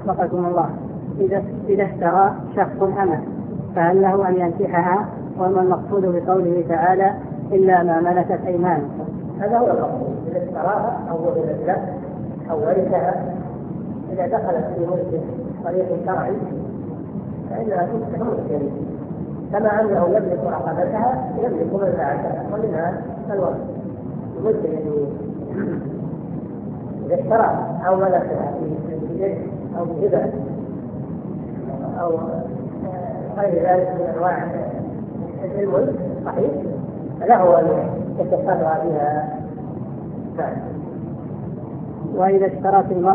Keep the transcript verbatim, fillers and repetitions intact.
وفقكم الله، إذا إذا اشترى شخص أمة فهل له أن ينكحها؟ وما المقصود بقوله تعالى إلا ما ملكت أيمانكم؟ هذا هو المقصود. إذا اشتراها أو وهبت له أو ورثها، إذا دخلت في ملك طريق شرعي فإنها تفتح ملكا، كما أنه يملك رقبتها يملك منفعتها ومنها الورث ملك اليمين. إذا اشتراها أو ملكها في يد أو بهبة أو غير ذلك من أنواع الملك صحيح، فله أن يتصرف بها. وإذا اشترت المرأة